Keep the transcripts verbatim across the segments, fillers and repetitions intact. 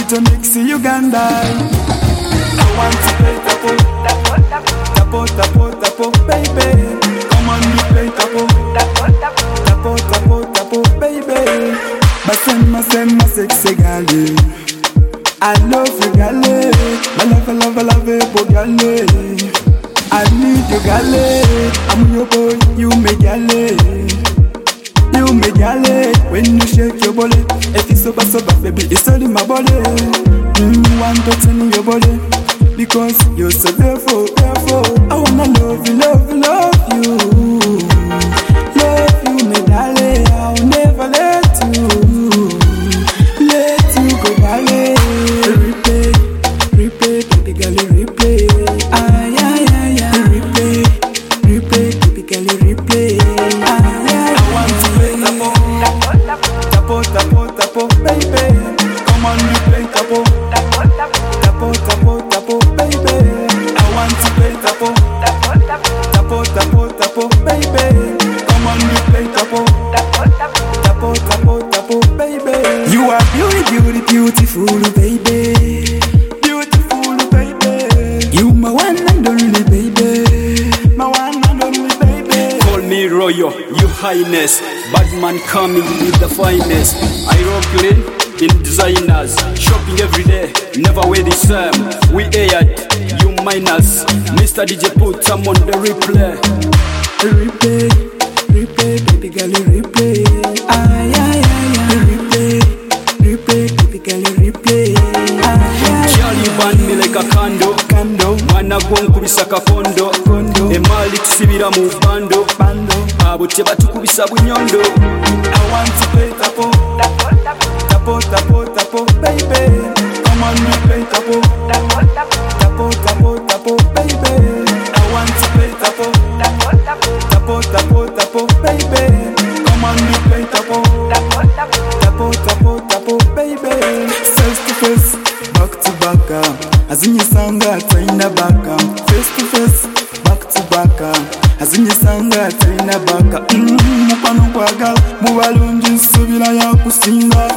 to mix Uganda. I want to play tapo, tapo, tapo, tapo, baby. Come on, you play tapo, tapo, tapo, tapo, baby. Masema, sema, sexy girl. I love you, girl. I love, love, love, love, girl. I need you, girl. I'm your boy, you me, girl. You me, girl. When you shake your body, if it's so bad, so bad, baby, it's all in my body. Mm, want to turn your body because you're so beautiful, beautiful. I wanna love you, love you, love you, love you, me, darling. I'll never let you, let you go, darling. Replay, replay, baby, girl, replay. Ay, ay, ay, ay. Replay, replay, baby, girl, replay. Ay, ay, I want to play tapo, tapo, tapo, tapo, baby. Come on, you play tapo, tapo, tapo, tapo, baby. I want to play tapo, tapo, tapo, tapo, baby. Come on, you play tapo, tapo, tapo, tapo, baby. You are beauty, beauty, beautiful, baby. Beautiful, baby. You my one and only, baby. My one and only, baby. Call me Royal, you highness. Bad man coming with the finest. I rock you in designers. Shopping every day, never wear the same. We aired, you minus. Mister D J put some on the replay. Replay, replay, baby girl, replay. Ay, ay, ay, ay. Replay, replay, baby girl, replay. Ay, ay, Girl, you burn me like a candle. Kando, Mwana gwonkubisa kakondo. kondo, Emali tusibira mu bando. bando. Abo tebatukubisa bunyondo. I want to play tapo, tapo, tapo, tapo, baby. Come on, we play tapo, tapo, tapo, tapo, baby. I want to play tapo, tapo, tapo, tapo, baby. Come on, we play tapo, tapo, tapo, tapo, baby. Face to face, back to back, uh, azinyisanga twaina baka. Face to face, back to back, uh, azinyisanga twaina baka. Mm, mukwano kwagala mubalungi nsubira yakusinga.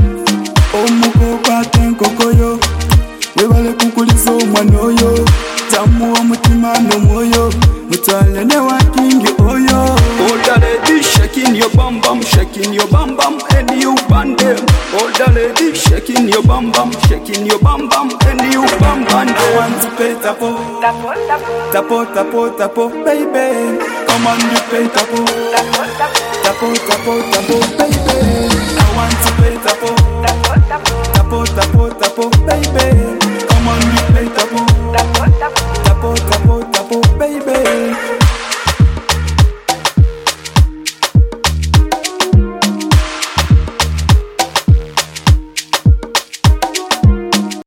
Omukoko ate enkokoyo webale kukuliza omwana oyo. Tamuwa omutima n'omwoyo mutwale ne wakingi oyo. Older lady shaking your bum bum, shaking your bum bum, and you band them. Older lady shaking your bum bum, shaking your bum bum, and you bum band I them. want to play tapo, tapo, tapo, tapo, baby. Come on, you play tapo, tapo, tapo, tapo, baby. I want to play tapo.